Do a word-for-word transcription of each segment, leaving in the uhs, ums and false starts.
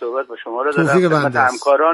صحبت با شما رو دارم، خدمت همکاران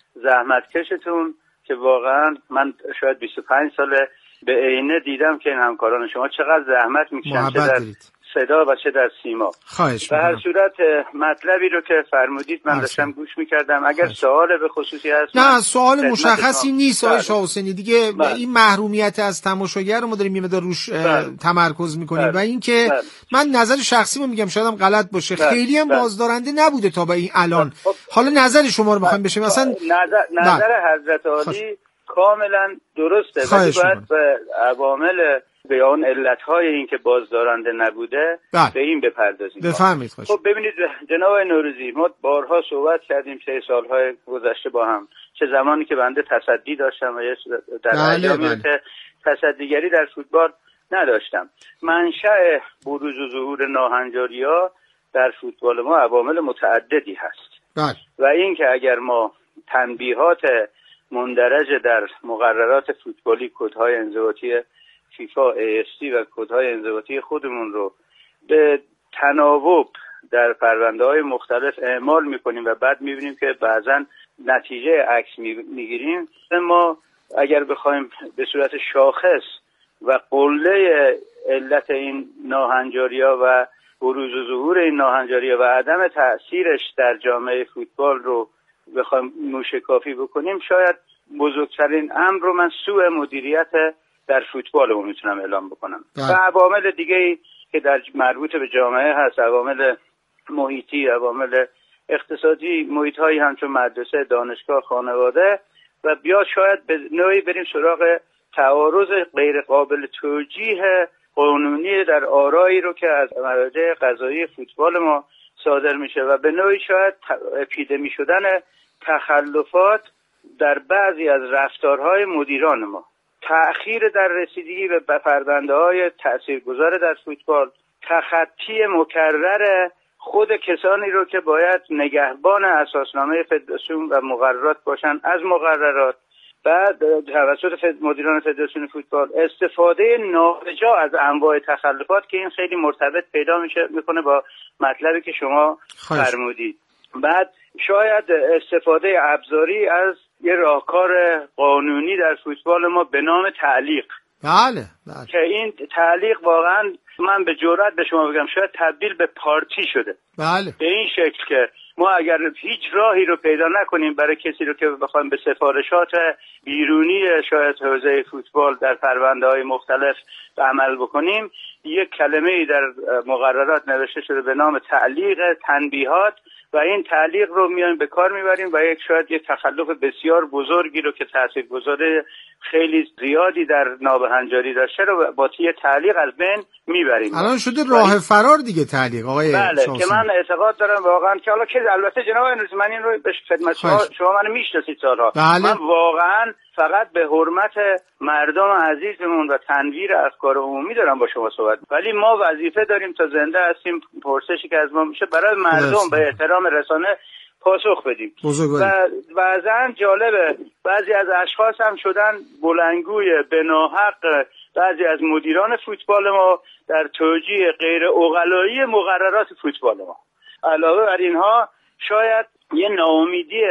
زحمتکشتون که واقعا من شاید بیست و پنج ساله به عینه دیدم که این همکاران شما چقدر زحمت میکشن، چه در صدا و چه در سیما. خواهش به هر صورت مطلبی رو که فرمودید من داشتم گوش میکردم. اگر سوال به خصوصی هست نه سوال مشخصی نیست آقای شاه حسینی دیگه. بله. این محرومیت از تماشاگر رو ما داریم یه مقدار روش بله. تمرکز میکنیم بله. و اینکه بله. من نظر شخصی رو میگم شاید هم غلط باشه بله. خیلی هم بله. بازدارنده نبوده تا به این الان بله. حالا نظر شما رو بخوایم بشه مثلا نظر, نظر بله. حضرت عالی کاملا درسته ولی باید به عوامل به اون علتهای این که بازدارنده نبوده بله. به این بپردازیم. بفرمایید. خب ببینید جناب نوروزی، ما بارها صحبت کردیم سه سالهای گذشته با هم، چه زمانی که بنده تصدی داشتم و در ایامی بله. که تصدیگری در فوتبال نداشتم. منشأ بروز و ظهور ناهنجاری‌ها در فوتبال ما عوامل متعددی هست بله. و این که اگر ما تنبیهات مندرج در مقررات فوتبالی، کدهای انضباطی فیفا، ای اف سی و کدهای انضباطی خودمون رو به تناوب در پرونده‌های مختلف اعمال می‌کنیم و بعد می‌بینیم که بعضاً نتیجه عکس می‌گیریم، ما اگر بخوایم به صورت شاخص و قله علت این ناهنجاری‌ها و بروز و ظهور این ناهنجاری‌ها و عدم تأثیرش در جامعه فوتبال رو بخوایم موشکافی بکنیم، شاید بزرگترین امر رو من سوء مدیریت در فوتبالمون میتونم اعلام بکنم. و عوامل دیگه‌ای که در مربوط به جامعه هست، عوامل محیطی، عوامل اقتصادی، محیط‌هایی همچون مدرسه، دانشگاه، خانواده و بیا شاید به نوعی بریم سراغ تعارض غیر قابل توجیه قانونی در آرایی رو که از مراجع قضایی فوتبال ما صادر میشه و به نوعی شاید اپیدمی شدن تخلفات در بعضی از رفتارهای مدیران ما، تأخیر در رسیدگی به پرونده‌های تاثیرگذار در فوتبال، تخطی مکرر خود کسانی رو که باید نگهبان اساسنامه فدراسیون و مقررات باشن از مقررات، بعد توسط مدیران فدراسیون فوتبال استفاده نابجا از انواع تخلفات که این خیلی مرتبط پیدا میشه میکنه با مطلبی که شما فرمودید. بعد شاید استفاده ابزاری از یه راهکار قانونی در فوتبال ما به نام تعلیق. بله بله. که این تعلیق واقعا من به جرئت به شما بگم شاید تبدیل به پارتی شده. بله. به این شکل که ما اگر هیچ راهی رو پیدا نکنیم برای کسی رو که بخوایم به سفارشات بیرونی شاید حوزه فوتبال در پرونده‌های مختلف عمل بکنیم، یک کلمه‌ای در مقررات نوشته شده به نام تعلیق تنبیهات و این تعلیق رو میایم به کار میبریم و یک شاید یک تخلف بسیار بزرگی رو که تاثیرگذار خیلی زیادی در نابهنجاری داشته رو با یه تعلیق از بین میبریم. الان شده راه فرار دیگه تعلیق آقای بله شانسی. که من اعتقاد دارم واقعا که حالا که البته جناب نوروزی من این رو به خدمت شما شما منو میشناسید سالها. بله. من واقعا فقط به حرمت مردم عزیزمون و تنویر افکار عمومی دارم با شما صحبت، ولی ما وظیفه داریم تا زنده هستیم پرسشی که از ما میشه برای مردم به احترام رسانه پاسخ بدیم. و بعضا جالبه بعضی از اشخاص هم شدن بلندگوی به ناحق بعضی از مدیران فوتبال ما در توجیه غیر عقلایی مقررات فوتبال ما. علاوه بر اینها شاید یه ناامیدی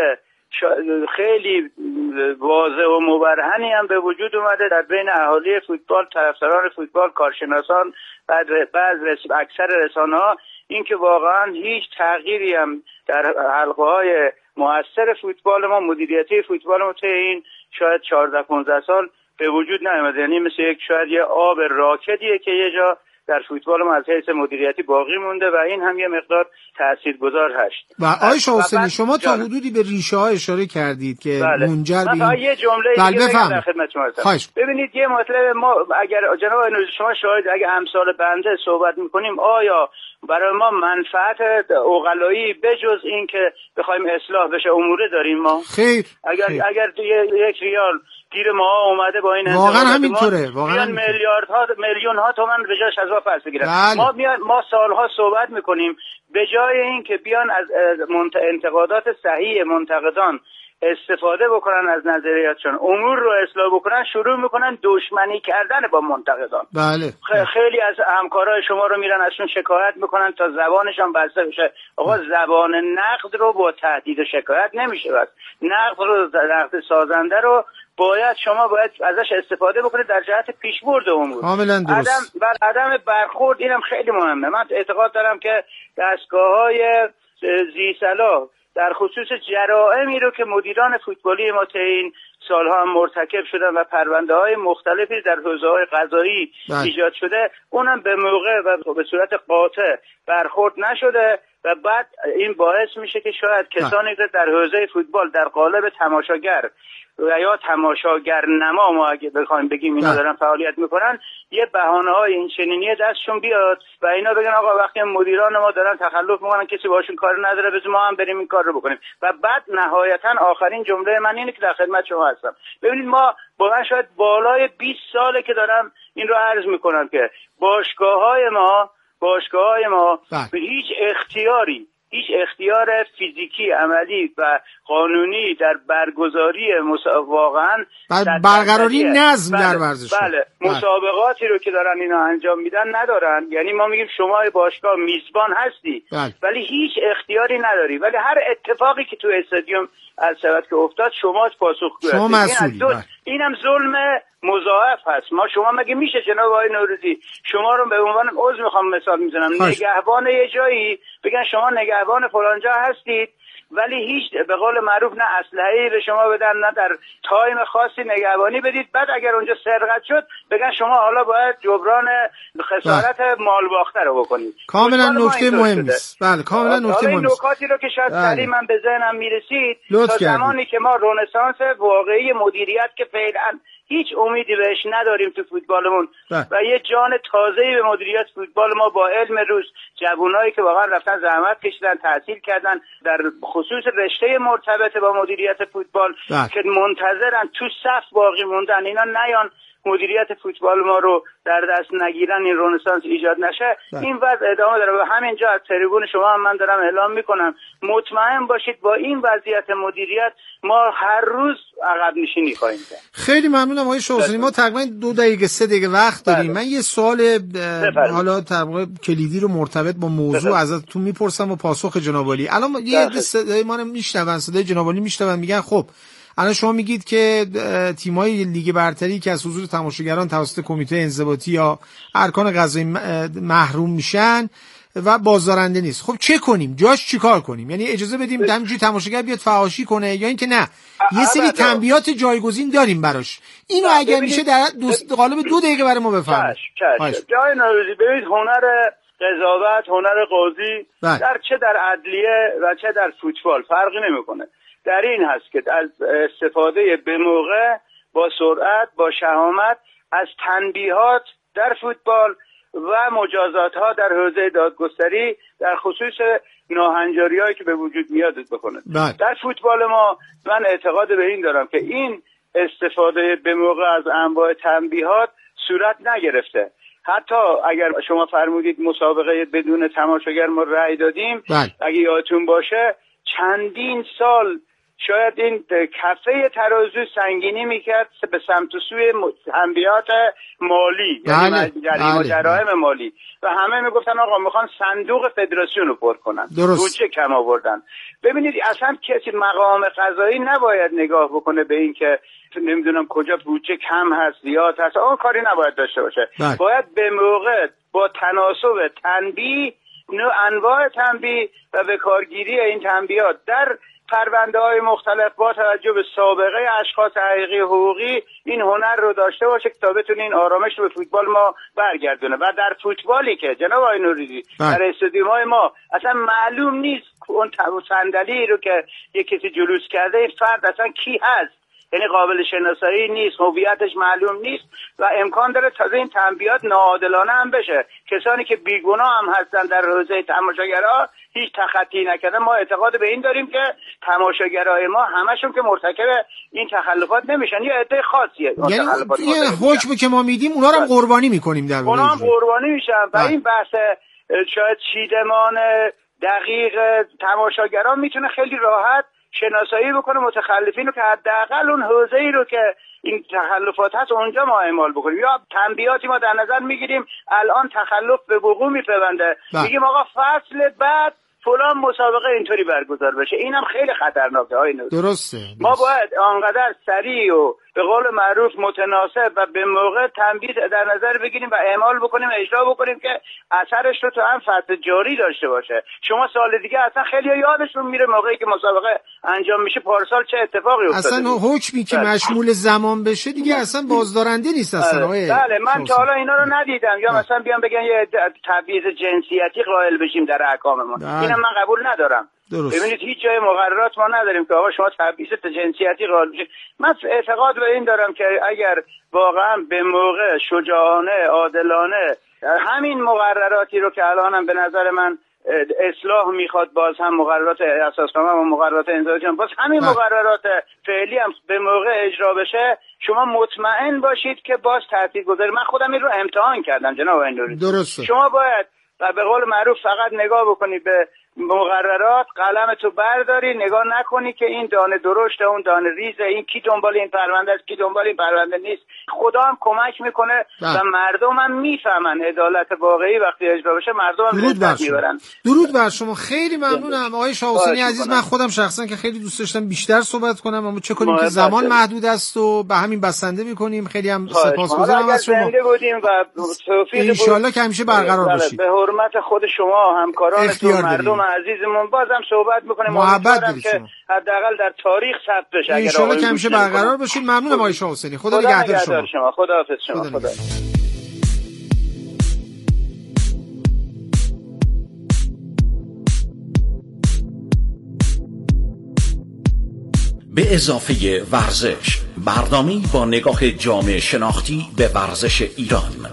خیلی واضح و مبرهنی هم به وجود اومده در بین اهالی فوتبال، طرفداران فوتبال، کارشناسان، بعد بعض اکثر رسانه‌ها، این که واقعا هیچ تغییری هم در حلقه‌های مؤثر فوتبال ما، مدیریتی فوتبال ما طی این شاید چهارده پانزده سال به وجود نیامده. یعنی مثل یک شاید یه آب راکدیه که یه جا در فوتبال ما از حیث مدیریتی باقی مونده و این هم یه مقدار تاثیرگذار هست. و آقای شاه حسینی شما تا حدودی به ریشه ها اشاره کردید که بله. منجر به این یه جمله بله دیگه بگم در خدمت شما هستم. ببینید یه مطلب ما اگر جناب نوروزی شما شاهد اگه امثال بنده صحبت میکنیم آیا برای ما منفعت عقلایی بجز این که بخوایم اصلاح بشه اموره داریم ما؟ خیر. اگر خیر. اگر یک ریال گیر ما اومده با این واقعا همینطوره، واقعا میلیاردها میلیون ها تومان به جاش از ما پس بگیرن. بله. ما میان ما سالها صحبت میکنیم به جای این که بیان از انتقادات صحیح منتقدان استفاده بکنن از نظریاتشون، امور رو اصلاح بکنن، شروع میکنن دشمنی کردن با منتقدان. بله. خیلی از همکارای شما رو میرن ازشون شکایت میکنن تا زبانشون بسته بشه. آقا زبان نقد رو با تهدید و شکایت نمیشه بس. نقد رو نقد سازنده رو باید شما باید ازش استفاده بکنید در جهت پیشبرد امور. کاملا درست. عدم بر عدم برخورد اینم خیلی مهمه. من اعتقاد دارم که دستگاه‌های ذی‌صلاح در خصوص جرائمی رو که مدیران فوتبالی ما این سالها هم مرتکب شدن و پرونده های مختلفی در حوزه های قضایی ایجاد شده، اونم به موقع و به صورت قاطع برخورد نشده و بعد این باعث میشه که شاید کسانی که در حوزه فوتبال در قالب تماشاگر و یا تماشاگر نما ما اگه بخوایم بگیم اینا دارن فعالیت میکنن، یه بهانه‌های این چنینی دستشون بیاد و اینا بگن آقا وقتی مدیران ما دارن تخلف میکنن کسی باشون کار نداره بذار ما هم بریم این کار رو بکنیم. و بعد نهایتا آخرین جمله من اینه که در خدمت شما هستم. ببینید ما با من شاید بالای بیست ساله که دارم این رو عرض میکنم که باشگاه‌های ما باشگاه‌های ما به هیچ اختیاری هیچ اختیار فیزیکی عملی و قانونی در برگزاری مسا... واقعا برقراری نظم بله، در ورزش. بله مسابقاتی رو که دارن اینا انجام میدن ندارن. یعنی ما میگیم شما باشگاه میزبان هستی بله. ولی هیچ اختیاری نداری، ولی هر اتفاقی که تو استادیوم از سبب که افتاد شما پاسخگو شما مسئولی. این اینم ظلم مضاعف هست. ما شما مگه میشه جناب آقای نوروزی شما رو به عنوان عضو میخوام مثال میزنم نگهبان یه جایی بگن شما نگهبان فلان جا هستید ولی هیچ به قول معروف نه اسلحه‌ای به شما بدن نه در تایم خاصی نگهبانی بدید، بعد اگر اونجا سرقت شد بگن شما حالا باید جبران خسارت مال باخته رو بکنید. کاملا نکته مهمی است. بله کاملا نکته مهمی است. نکاتی رو که شاید سریع من به ذهنم میرسید تا زمانی که ما رنسانس واقعی مدیریت که فعلا هیچ امیدی بهش نداریم تو فوتبالمون ده. و یه جان تازه‌ای به مدیریت فوتبال ما با علم روز جوانایی که واقعا رفتن زحمت کشیدن تحصیل کردن در خصوص رشته مرتبط با مدیریت فوتبال ده. که منتظرن تو صف باقی موندن اینا نیان مدیریت فوتبال ما رو در دست نگیرن این رنسانس ایجاد نشه ده. این وضع ادامه داره و همینجا از تریبون شما هم من دارم اعلام میکنم مطمئن باشید با این وضعیت مدیریت ما هر روز عقب نشینی خواهیم کرد. خیلی ممنونم آقای شاححسینی. ما تقریبا دو دقیقه سه دقیقه وقت داریم. من یه سوال حالا تقریبا کلیدی رو مرتبط با موضوع ازتون میپرسم و پاسخ جناب عالی. الان یه صدای ما رو میشنون، صدای جناب عالی میشنون، میگن خب الان شما میگید که تیم‌های لیگ برتری که از حضور تماشاگران توسط کمیته انضباطی یا ارکان قضایی محروم میشن و بازدارنده نیست. خب چه کنیم؟ جاش چیکار کنیم؟ یعنی اجازه بدیم همینجوری تماشاگر بیاد فحاشی کنه یا اینکه نه یه سری تنبیهات جایگزین داریم براش؟ اینو اگر میشه در قالب دو دقیقه برای ما بفرمایید. جای نوروزی ببینید هنر قضاوت، هنر قاضی در چه در عدلیه و چه در فوتبال فرقی نمیکنه. در این هست که از استفاده به موقع با سرعت با شهامت از تنبیهات در فوتبال و مجازات ها در حوزه دادگستری در خصوص ناهنجاری‌هایی که به وجود میاد بکنه. در فوتبال ما من اعتقاد به این دارم که این استفاده به موقع از انواع تنبیهات صورت نگرفته. حتی اگر شما فرمودید مسابقه بدون تماشاگر ما رأی دادیم بله. اگه یادتون باشه چندین سال شاید این کفه ترازو سنگینی میکرد به سمت و سوی تنبیهات مالی بله. یعنی جرایم بله. مالی و همه میگفتن آقا میخوان صندوق فدراسیون رو پر کنن بودجه کم آوردن. ببینید اصلا کسی مقام قضایی نباید نگاه بکنه به این که نمیدونم کجا بودجه کم هست زیاد هست، اون کاری نباید داشته باشه بله. باید به موقع با تناسب تنبیه انواع تنبیه و به کارگیری این تنبیهات در پرونده های مختلف با توجه به سابقه اشخاص حقیقی حقوقی این هنر رو داشته باشه که تا بتونه این آرامش رو به فوتبال ما برگردونه. و در فوتبالی که جناب آقای نوریزی در استادیوم‌های ما اصلا معلوم نیست اون صندلی رو که یک کسی جلوس کرده این فرد اصلا کی هست، یعنی قابل شناسایی نیست، هویتش معلوم نیست و امکان داره تازه این تنبیهات ناعادلانه هم بشه. کسانی که بیگناه هم هستن در حوزه تماشاگرها هیچ تخطی نکرده. ما اعتقاد به این داریم که تماشاگرای ما همشون که مرتکب این تخلفات نمیشن، یه عده خاصیه یعنی یه حکمی که ما میدیم اونا رو هم قربانی میکنیم در واقع. اونا هم قربانی میشن و این بحث شاید چیدمان دقیق تماشاگران میتونه خیلی راحت شناسایی بکنه متخلفین رو که حداقل اون حوزه‌ای رو که این تخلفات هست اونجا ما اعمال بکنیم. یا تنبیهاتی ما در نظر میگیریم الان تخلف به وقوع میپیونده، میگیم آقا فصل بعد فلان مسابقه اینطوری برگزار بشه. اینم خیلی خطرناکه های نوز. درسته. ما باید آنقدر سریع و به قول معروف متناسب و به موقع تنبیه در نظر بگیریم و اعمال بکنیم، اجرا بکنیم که اثرش رو تو هم فصل جاری داشته باشه. شما سال دیگه اصلا خیلی یادشون میره موقعی که مسابقه انجام میشه پارسال چه اتفاقی افتاده. اصلا حکمی که مشمول زمان بشه دیگه اصلا بازدارنده نیست اصلا. بله من تا حالا اینا رو ندیدم. یا مثلا بیان بگن یه تبعیض جنسیتی قائل بشیم در احکاممون. اینم من قبول ندارم. درست. ببینید هیچ جای مقررات ما نداریم که آقا شما تبعیض جنسیتی قائل بشید. من اعتقاد به این دارم که اگر واقعا به موقع شجاعانه عادلانه همین مقرراتی رو که الانم به نظر من اصلاح میخواد، باز هم مقررات اساسنامه و مقررات انضباطی هم باز همین مقررات فعلی هم به موقع اجرا بشه، شما مطمئن باشید که باز تاثیرگذاری. من خودم این رو امتحان کردم جناب اندوری. درسته. شما باید و به قول معروف فقط نگاه بکنی به مقررات، قلم تو برداری، نگاه نکنی که این دانه درشته اون دانه ریزه، این کی دنبال این پرونده است کی دنبال این پرونده نیست. خدا هم کمک میکنه و مردم هم میفهمن عدالت واقعی وقتی اجرا بشه، مردم هم لذت میبرن. درود بر شما. خیلی ممنونم آقای شاه حسینی عزیز. من خودم شخصا که خیلی دوست داشتم بیشتر صحبت کنم اما چه کنیم که زمان محدود است و به همین بسنده میکنیم. خیلی هم سپاسگزارم از شما. و ان شاء الله که همیشه برقرار باشید. به حرمت خود شما همکارانتون مردم عزیزمون بازم صحبت میکنیم. محبت دارید شما. حداقل در تاریخ ثبت بشه. ان شاء الله که همیشه برقرار باشید. ممنونم آقای شاه حسینی. خدا نگهدار شما. خدا حافظ شما. خدا. به اضافه ورزش، برنامه‌ای با نگاه جامع شناختی به ورزش ایران.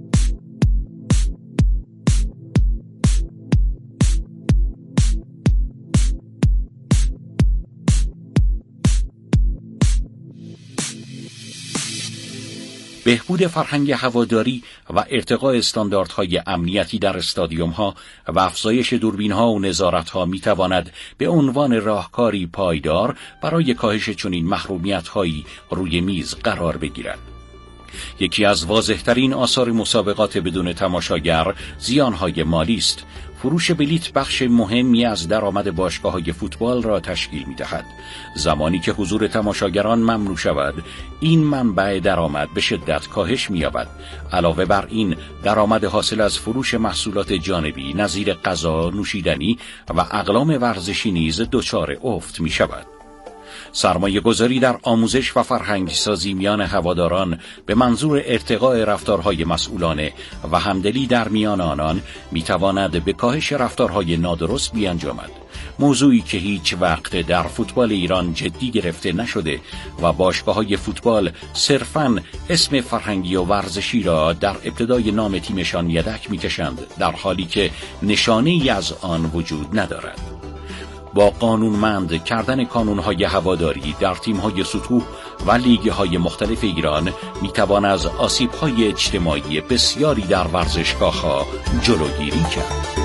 بهبود فرهنگ هواداری و ارتقاء استانداردهای امنیتی در استادیوم‌ها و افزایش دوربین‌ها و نظارت‌ها می‌تواند به عنوان راهکاری پایدار برای کاهش چنین محرومیت‌هایی روی میز قرار بگیرد. یکی از واضح‌ترین آثار مسابقات بدون تماشاگر زیان‌های مالی است. فروش بلیت بخش مهمی از درآمد باشگاه‌های فوتبال را تشکیل می‌دهد. زمانی که حضور تماشاگران ممنوع شود، این منبع درآمد به شدت کاهش می‌یابد. علاوه بر این، درآمد حاصل از فروش محصولات جانبی نظیر غذا، نوشیدنی و اقلام ورزشی نیز دچار افت می‌شود. سرمایه گذاری در آموزش و فرهنگ سازی میان هواداران به منظور ارتقاء رفتارهای مسئولانه و همدلی در میان آنان میتواند به کاهش رفتارهای نادرست بیانجامد. موضوعی که هیچ وقت در فوتبال ایران جدی گرفته نشده و باشگاه‌های فوتبال صرفاً اسم فرهنگی و ورزشی را در ابتدای نام تیمشان یدک میکشند، در حالی که نشانه‌ای از آن وجود ندارد. با قانونمند کردن کانونهای هواداری در تیم‌های سطوح و لیگ‌های مختلف ایران میتوان از آسیب‌های اجتماعی بسیاری در ورزشگاه‌ها جلوگیری کرد.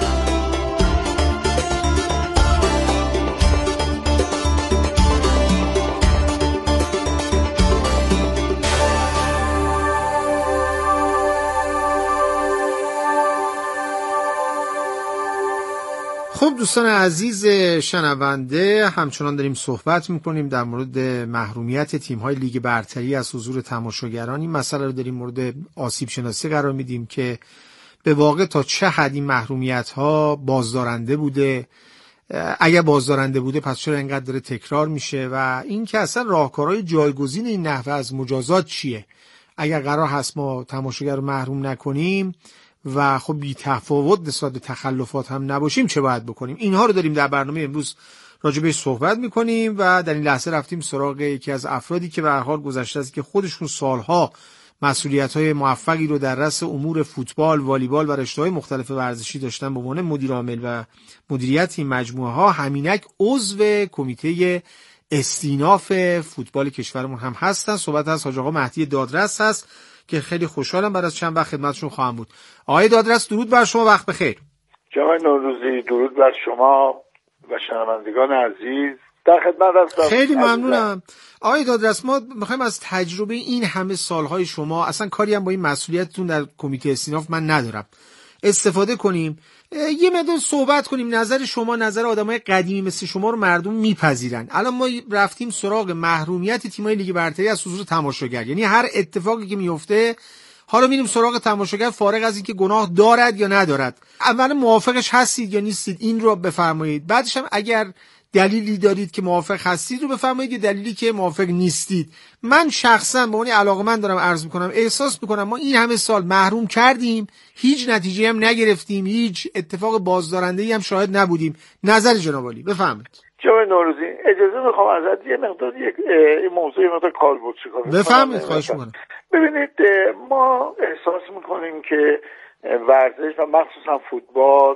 خب دوستان عزیز شنونده، همچنان داریم صحبت میکنیم در مورد محرومیت تیم‌های لیگ برتری از حضور تماشاگران. این مسئله رو داریم مورد آسیب شناسی قرار میدیم که به واقع تا چه حد این محرومیت‌ها بازدارنده بوده، اگر بازدارنده بوده پس چرا اینقدر داره تکرار میشه و این که اصلا راهکارهای جایگزین این نحوه از مجازات چیه. اگر قرار هست ما تماشاگر رو محروم نکنیم و خب بی تفاوت نسبت به تخلفات هم نباشیم چه باید بکنیم؟ اینها رو داریم در برنامه امروز راجع بهش صحبت میکنیم و در این لحظه رفتیم سراغ یکی از افرادی که به هر حال گذشته است که خودشون سالها مسئولیت‌های موفقی رو در رأس امور فوتبال، والیبال و رشته‌های مختلف ورزشی داشتن به عنوان مدیر عامل و مدیریت این مجموعه‌ها. همینک عضو کمیته استیناف فوتبال کشورمون هم هستن. صحبت از حاج آقا مهدی دادرس هست که خیلی خوشحالم بعد از چند وقت خدمتشون خواهم بود. آقای دادرس درود بر شما، وقت بخیر. جناب نوروزی درود بر شما و شنوندگان عزیز در خدمت هستم. خیلی ممنونم آقای دادرس. ما میخوایم از تجربه این همه سالهای شما، اصلا کاری هم با این مسئولیتتون در کمیته استیناف من ندارم، استفاده کنیم، یه مقدار صحبت کنیم. نظر شما، نظر آدمای قدیمی مثل شما رو مردم میپذیرن. الان ما رفتیم سراغ محرومیت تیمای لیگ برتری از حضور تماشاگر، یعنی هر اتفاقی که میفته حالا میریم سراغ تماشاگر فارغ از اینکه گناه دارد یا ندارد. اولا موافقش هستید یا نیستید این رو بفرمایید، بعدش هم اگر دلیلی دارید که موافق هستید رو بفرمایید یا دلیلی که موافق نیستید. من شخصا به اون علاقه‌مند دارم عرض میکنم، احساس میکنم ما این همه سال محروم کردیم، هیچ نتیجه هم نگرفتیم، هیچ اتفاق بازدارنده‌ای هم شاهد نبودیم. نظر جناب عالی بفرمایید. جناب نوروزی اجازه میخوام ازت یه مقدار یک موضوع یه مقدار کالبدی کنم. بفرمایید خواهش میکنم. ببینید ما احساس میکنیم که ورزش و مخصوصا فوتبال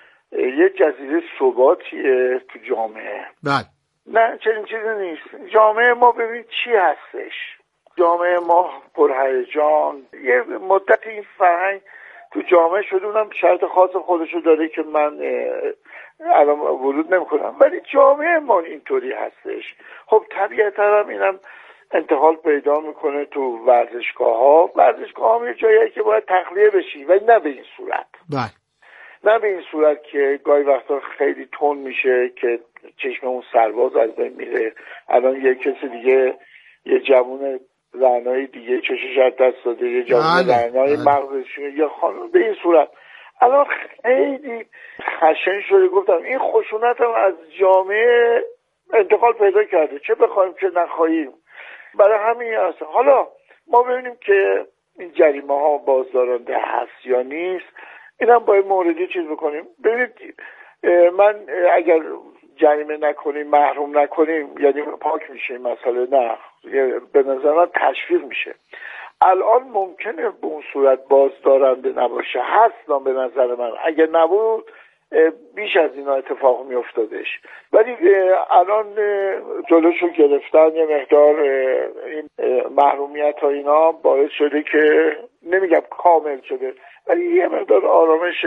یه جزیره ثباتیه تو جامعه. بله. نه چنین چیزی نیست. جامعه ما ببین چی هستش. جامعه ما پرهیجان، یه مدت این فرهنگ تو جامعه شده، اونم شرط خاص خودشو داره که من الان ورود نمیکنم، ولی جامعه ما اینطوری هستش. خب طبیعتا هم اینم انتقال پیدا میکنه تو ورزشگاه ها. ورزشگاه ها یه جایی که باید تخلیه بشی، ولی نه به این صورت. بله. نه به این صورت که گاهی وقتا خیلی تون میشه که چشم اون سرباز از بین میره. الان یه کسی دیگه، یه جوون رعنای دیگه چشش از دست داده، یه جوون رعنای مغزش، یا خانم به این صورت. الان خیلی خشن شده. گفتم این خشونت هم از جامعه انتقال پیدا کرده، چه بخوایم چه نخواهیم. برای همین هست. حالا ما ببینیم که این جریمه ها بازدارنده هست یا نیست، این هم باید موردی چیز بکنیم. ببینید من اگر جریمه نکنیم، محروم نکنیم، یعنی پاک میشه این مسئله؟ نه، به نظر من تشویق میشه. الان ممکنه به اون صورت بازدارنده نباشه، هست به نظر من. اگر نبود بیش از اینا اتفاق می افتادش، ولی الان جلوشو گرفتن یه مقدار این محرومیت ها اینا باعث شده که نمیگم کامل شده، ولی یه مقدار آرامش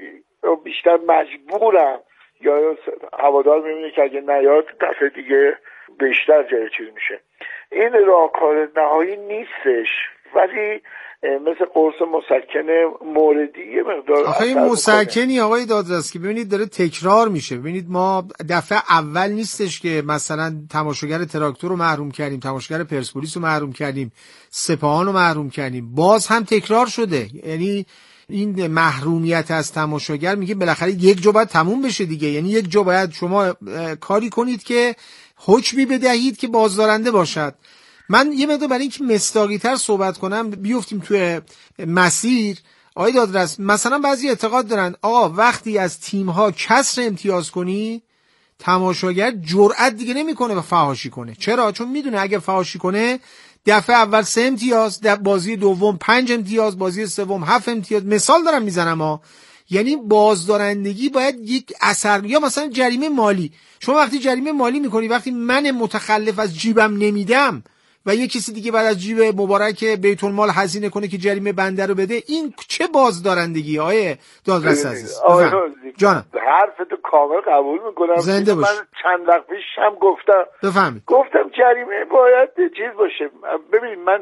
بیشتر مجبورم، یا هوادار میبینه که اگه نیاد دفعه دیگه بیشتر جای چیز میشه. این راهکار نهایی نیستش، ولی مثل قرص مسکن موردی یه مقدار آخه این مسکنی آقای دادرس که ببینید داره تکرار میشه. ببینید ما دفعه اول نیستش که مثلا تماشاگر تراکتور رو محروم کردیم، تماشاگر پرسپولیس رو محروم کردیم، سپاهان رو محروم کردیم، باز هم تکرار شده. یعنی این محرومیت از تماشاگر میگه بالاخره یک جا باید تموم بشه دیگه. یعنی یک جا باید شما کاری کنید که حکمی بدهید که بازدارنده باشد. من یه مقدار برای اینکه مصداقی تر صحبت کنم بیفتیم توی مسیر. آقای دادرس مثلا بعضی اعتقاد دارن آقا وقتی از تیم‌ها کسر امتیاز کنی، تماشاگر جرئت دیگه نمیکنه و فحاشی کنه. چرا؟ چون میدونه اگر فحاشی کنه دفعه اول سه امتیاز، در بازی دوم پنج امتیاز، بازی سوم هفت امتیاز. مثال دارم میزنم ها. یعنی بازدارندگی باید یک اثر، یا مثلا جریمه مالی. شما وقتی جریمه مالی میکنی، وقتی من متخلف از جیبم نمیدم و یک کسی دیگه بعد از جیب مبارک بیت المال هزینه کنه که جریمه بنده رو بده، این چه بازدارندگی آیه دادرس عزیز؟ جانم حرفتو کامل قبول میکنم. زنده باش. من چند وقت پیش هم گفتم بفهمید. گفتم جریمه باید چیز باشه. ببین من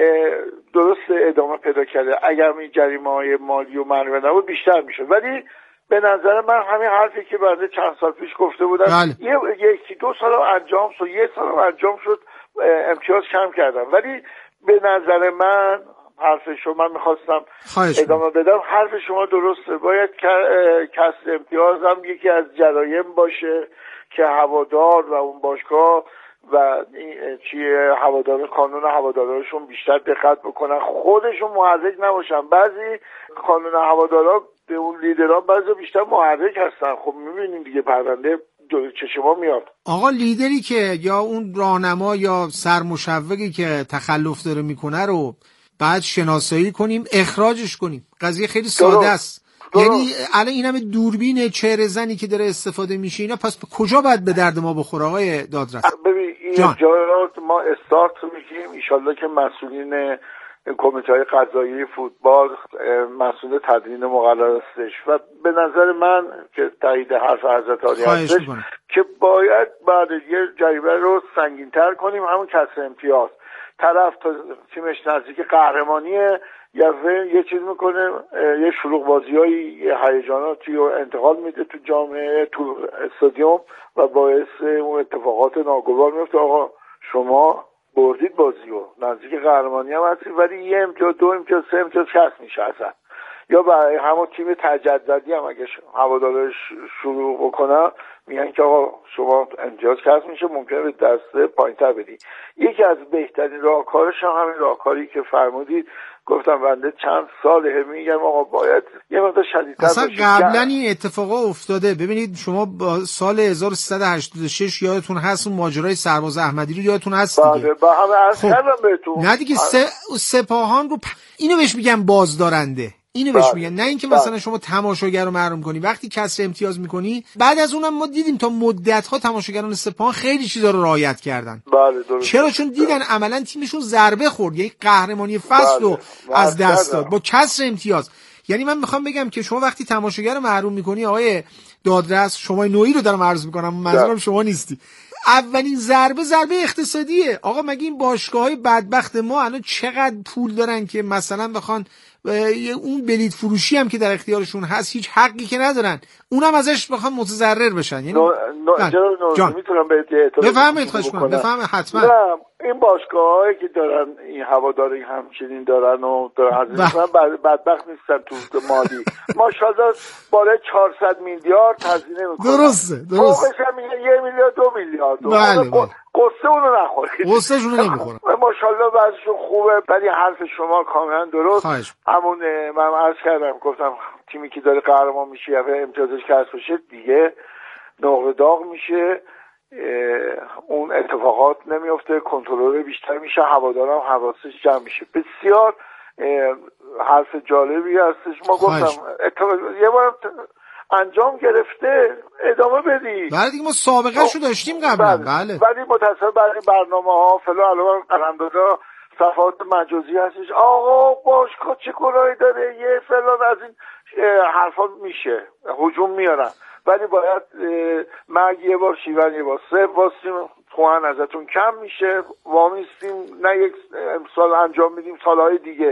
درست ادامه پیدا کرده، اگر این جریمه های مالی و معنوی نبود بیشتر میشد، ولی به نظر من همین حرفی که بعد چند سال پیش گفته بودم بله. یه یکی دو سال انجام شد، یه سال انجام شد، امتیاز کم کردم. ولی به نظر من حرف شما، من میخواستم ادامه بدم، حرف شما درسته. باید کسر امتیاز هم یکی از جرایم باشه که هوادار و اون باشگاه و این چیه هوادار کانون هوادارشون بیشتر دقت بکنن، خودشون محرک نباشن. بعضی کانون هوادارا به اون لیدران بعضی بیشتر محرک هستن. خب میبینین دیگه پرونده دو چشما میاد. آقا لیدری که یا اون راهنما یا سرمشوقی که تخلف داره میکنه رو بعد شناسایی کنیم، اخراجش کنیم. قضیه خیلی ساده است. یعنی الان این همه دوربین چهره زنی که داره استفاده میشه اینا، پس کجا باید به درد ما بخوره آقای دادرس؟ ببین این جایات ما استارت میگیم، ان شاءالله که مسئولین کمیته های قضایی فوتبال مسئول تدوین مقررات هستش و به نظر من که تایید حرف حضرت عالی هستش که باید بعد یه جریمه رو سنگین‌تر کنیم، همون کسر امتیاز. طرف تا تیمش نزدیک قهرمانیه یا یه چیز میکنه، یه شلوغ بازیایی، یه هیجاناتی رو انتقال میده تو جامعه، تو استادیوم و باعث اون اتفاقات ناگوار میفته. آقا شما بردید بازیو، نزدیک قهرمانی هم هستید، ولی یه امتیاز، دو امتیاز، سه امتیاز کسب میشه اصلا. یا برای همون تیم تجددی هم اگه هوادارش شروع بکنن میگن که آقا شما امتیاز کسب میشه، ممکنه به دسته پایین‌تر بدی. یکی از بهترین راهکارش هم همین راهکاری که فرمودید، گفتم بنده چند ساله میگم آقا باید یه مقدار شدیدتر اصلا قبلا این اتفاقا افتاده. ببینید شما با سال هزار و سیصد و هشتاد و شش یادتون هست اون ماجرای سرباز احمدی رو یادتون هست دیگه؟ بله با همه عرض خب. کردم بهتون. نه دیگه سه... سپاهان رو پ... اینو بهش میگن بازدارنده، اینو بهش میگن، نه اینکه مثلا شما تماشاگر رو محروم کنی. وقتی کسر امتیاز میکنی، بعد از اونم ما دیدیم تا مدت ها تماشاگران سپاهان خیلی چیزا رو رعایت کردن. بله درست. چرا؟ چون دیدن عملا تیمشون ضربه خورد، یعنی قهرمانی فصل رو از دست داد با کسر امتیاز. یعنی من میخوام بگم که شما وقتی تماشاگر رو محروم میکنی، آقای دادرس، شما نوعی رو دارم عرض میکنم، منظورم شما نیستی، اولین ضربه ضربه اقتصادیه. آقا مگه این باشگاه‌های بدبخت ما الان چقدر پول دارن که مثلا بخوان اون بلیت فروشی هم که در اختیارشون هست هیچ حقی که ندارن، اونم ازش بخوان متضرر بشن. یعنی نو... نو... میتونم بهت اعتراض بفهمید خواهش کنم. بفهم حتما. نه این باشگاه‌هایی که دارن این هواداری همچنین دارن و دارن بد... بدبخت نیستن تو مالی. ماشاءالله بالای چهارصد میلیارد هزینه میکنن. درسته درسته. فوقش هم میگه یک میلیارد دو میلیارد. بله بله. قصه اونو نخورید. قصه شونو نمیخورم. ماشاءالله بعضیشون خوبه، ولی حرف شما کاملا درست. همون من عرض کردم گفتم تیمی که داره قهرمان میشه یا امتیازش کسب بشه دیگه نقره داغ میشه، اون اتفاقات نمیفته، کنترل بیشتر میشه، هوادارم حواسش جمع میشه. بسیار حرف جالبی هستش. ما گفتم یه بار انجام گرفته ادامه بدی. بله دیگه ما سابقه شو داشتیم قبلا. بله. ولی متأسفانه برای برنامه‌ها فلان الان قلمدادا صفحات مجازی هستش، آقا باشگاه چه گناهی داره، یه فلان از این حرفا میشه، هجوم میارن. ولی باید مرگ یه بار شیون یه بار سه واسیم توان ازتون کم میشه، وامیستیم نه یک سال انجام میدیم سالهای دیگه.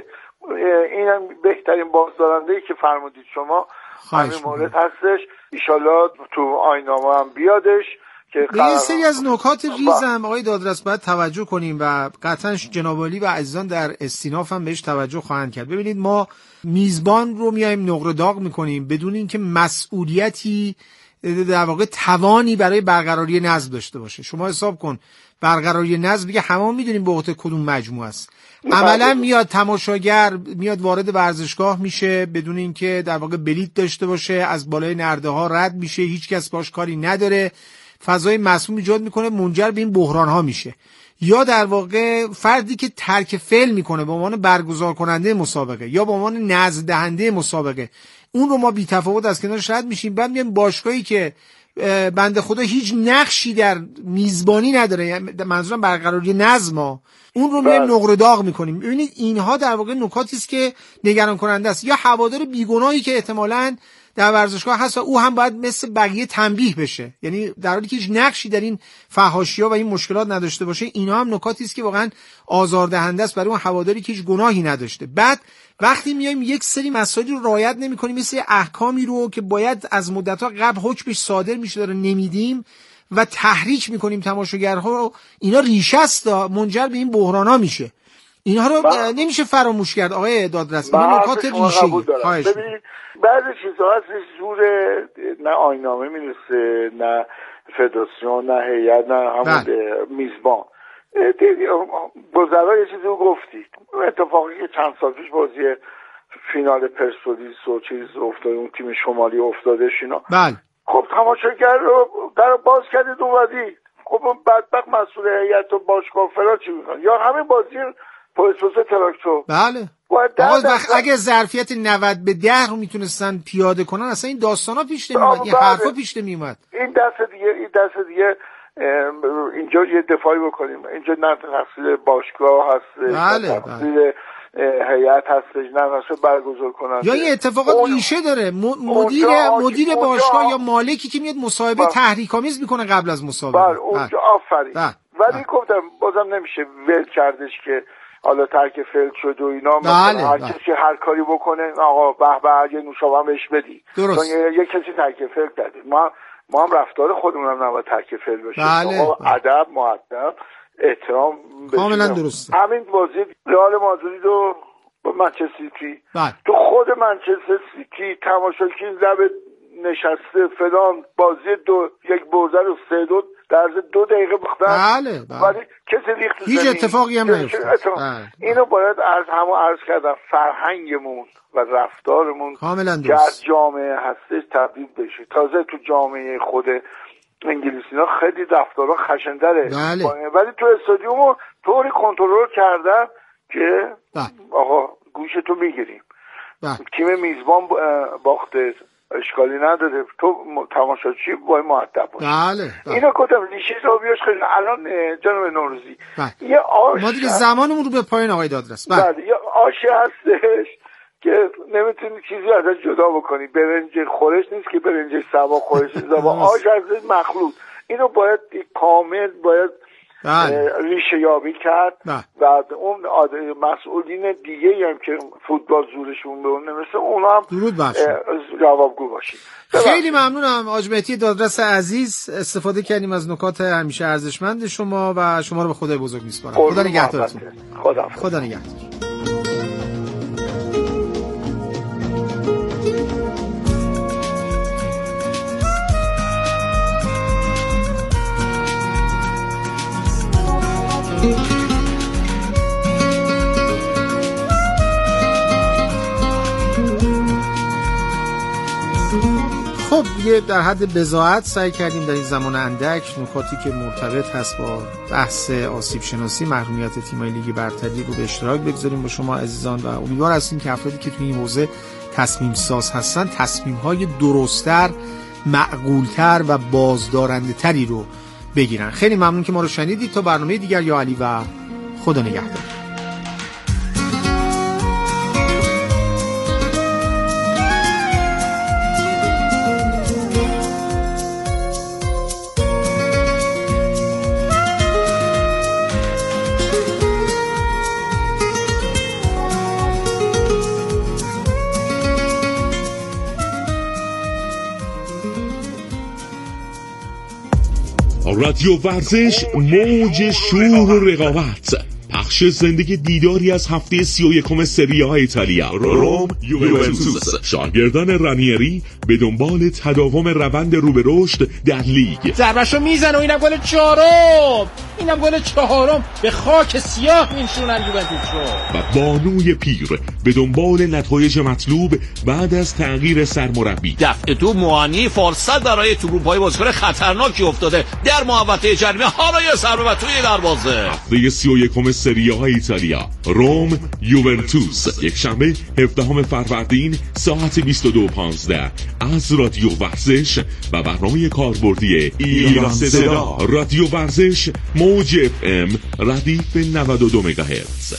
اینم بهترین بازدارنده‌ای که فرمودید شما همین مورد هستش. ایشالله تو آینامه هم بیادش که به یه سری از نکات ریزم آقای دادرس باید توجه کنیم و قطعا جناب عالی و عزیزان در استیناف هم بهش توجه خواهند کرد. ببینید ما میزبان رو میایم نقره داغ میکنیم بدون اینکه مسئولیتی در واقع توانی برای برقراری نظم داشته باشه. شما حساب کن برقراری نظم دیگه همه میدونیم به عهده کدوم مجموعه است. عملا میاد تماشاگر میاد وارد ورزشگاه میشه بدون اینکه در واقع بلیت داشته باشه، از بالای نرده ها رد میشه، هیچ کس باش کاری نداره، فضای مسموم ایجاد میکنه، منجر به این بحران ها میشه. یا در واقع فردی که ترک فعل میکنه به عنوان برگزار کننده مسابقه یا به عنوان نظم دهنده مسابقه، اون رو ما بی تفاوت از کنارش رد میشیم. بعد میایم باشگاهی که بنده خدا هیچ نقشی در میزبانی نداره، منظورم برقراری نظم، اون رو میایم نقره داغ میکنیم. ببینید اینها در واقع نکاتی است که نگران کننده است. یا هوادار بیگناهی که احتمالاً در ورزشگاه هست و او هم باید مثل بقیه تنبیه بشه، یعنی در حالی که هیچ نقشی در این فحاشی‌ها و این مشکلات نداشته باشه. اینا هم نکاتی است که واقعا آزاردهنده است برای اون هواداری که هیچ گناهی نداشته. بعد وقتی میایم یک سری مسائلی رو رعایت نمی‌کنیم، مثل احکامی رو که باید از مدت‌ها قبل حکمش صادر میشه داره نمیدیم و تحریک می‌کنیم تماشاگرها رو، اینا ریشه است منجر به این بحرانا میشه. اینها رو با... نمیشه فراموش کرد آقای دادرس. این نکات ریشه‌ای. خواهش ببینید بعضی چیزها هست زور نه آینامه میرسه، نه فدراسیون، نه هیئت، نه همون میزبان. گذرا یه چیزی رو گفتید، اتفاقی که چند سال پیش بازی فینال پرسپولیس و چیز افتاد، اون تیم شمالی افتادش اینا. بله. خب تماشاگر رو در باز کردید اومدید، خب بدبخت مسئول هیئت و باشگاه فرا چی میکنن؟ یا همین بازی پرسپولیس تراکتور. بله. آقا وقت اگه ظرفیت نود به ده رو میتونستن پیاده کنن اصلا این داستانا پیش نمیومد، این حرفا پیش نمیومد. این دست دیگه این دست دیگه اینجا یه دفاعی بکنیم، اینجا نه تقصیر باشگاه هست، بله تقصیر هیئت هستش نقشه برگزار کننده یا این اتفاقات ریشه داره مدیر مدیر باشگاه یا مالکی که میاد مصاحبه تحریک‌آمیز میکنه قبل از مسابقه. بله اونجا آفرین. ولی گفتم بازم نمیشه ول کردش که حالا ترک فعل شد و اینا مثلا هر کسی هر کاری بکنه آقا به به یه نوشابه بهش بدی چون یه کسی ترک فعل کرده. ما ما هم رفتار خودمون هم نباید ترک فعل بشه. آقا ادب مؤدب احترام کاملا درسته. همین بازی رئال مادرید و با منچستر سیتی تو خود منچستر سیتی تماشاچی لب نشسته فلان بازی دو یک برده رو سه دو در عرض دو دقیقه باختن. بله بله. ولی کسی ریخت هیچ اتفاقی هم نیفتاد. اینو باید از همون عرض کردم فرهنگمون و رفتارمون که از جامعه هستش تبدیل بشه. تازه تو جامعه خود انگلیسی‌ها خیلی رفتارها خشن‌تره بله. ولی تو استادیومو طوری کنترل کردن که بله. آقا گوشتو میگیریم. بله. تیم میزبان باخته اشکالی نداره تو تماشاچی باید مؤدب باشه. بله. بله. اینا گفتم ریشه حسابیاش خیلی الان جناب نوروزی بله. یه آش ما دیگه زمانمون رو به پایین آقای دادرس. بله. بله. یه آشی هستش که نمیتونی چیزی ازش جدا بکنی. برنج خورش نیست که برنج سبا خورش نیست. با آش از مخلوط اینو باید کامل باید ریشه یابی کرد. بله. و اون مسئولین دیگه هم که فوتبال زورشون به اون نمیرسه اونا هم جوابگو باشید. خیلی ممنونم حاج مهدی دادرس عزیز. استفاده کردیم از نکات همیشه ارزشمند شما و شما رو به خدای بزرگ میسپارم. خدا نگهدارتون. خدا خدا نگهدار. خب دیگه در حد بضاعت سعی کردیم در این زمان اندک نکاتی که مرتبط هست با بحث آسیب شناسی محرومیت تیم‌های لیگ برتری رو به اشتراک بگذاریم با شما عزیزان و امیدوار هستیم که افرادی که توی این حوزه تصمیم ساز هستن تصمیم‌های درست‌تر، معقول‌تر و بازدارنده‌تری رو بگیرن. خیلی ممنون که ما رو شنیدید. تا برنامه دیگر یا علی و خدا نگهدار. رادیو ورزش موج شور و رقابت پخش زندگی دیداری از هفته سی و یکم سری آ ایتالیا روم یوونتوس. شاگردان رانیری به دنبال تداوم روند رو به رشد در لیگ. ضربه‌شو میزنه و اینم گل چهارم اینم گل چهارم به خاک سیاه میشونن یوونتوس رو. و بانوی پیر به دنبال نتایج مطلوب بعد از تغییر سرمربی. دفعه دو موانی فرصت برای تو گروه‌های بازیکن خطرناکی افتاده در محوطه جریمه. حالا یه ضربه و توی دروازه. هفته سی و یکم سری آ ایتالیا روم یوونتوس یک شنبه هفدهم فروردین ساعت بیست و دو و پانزده از رادیو ورزش و برنامه کاربردی ایران صدا. رادیو ورزش موج اف ام ردیف نود و دو مگاهرتز.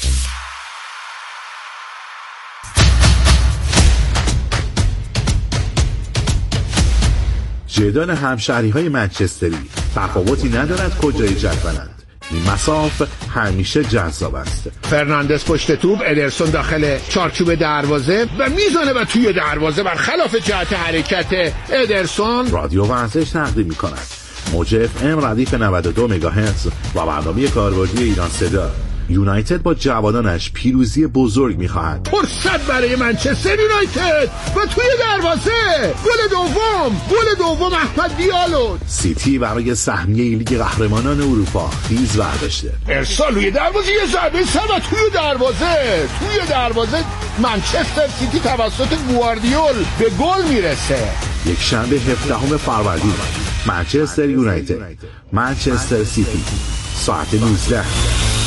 جدال همشهری‌های منچستری تفاوتی ندارد کجای جدولند. این مساف همیشه جذاب است. فرناندز پشت توپ، ادرسون داخل چارچوب دروازه و میزنه و توی دروازه برخلاف جهت حرکت ادرسون. رادیو ورزش تقدیم می‌کند موج اف ام ردیف نود و دو مگاهرتز و برنامه کاربردی ایران صدا. یونایتد با جوانانش پیروزی بزرگ می‌خواهد. فرصت برای منچستر یونایتد و توی دروازه گل دوم گل دوم احمد دیالو. سیتی برای سهمیه لیگ قهرمانان اروپا خیز برداشته. ارسال روی دروازه یه ضربه سر و توی دروازه توی دروازه منچستر سیتی توسط گواردیول به گل میرسه. یک شنبه هفدهم فروردین منچستر یونایتد منچستر سیتی ساعت نوزده.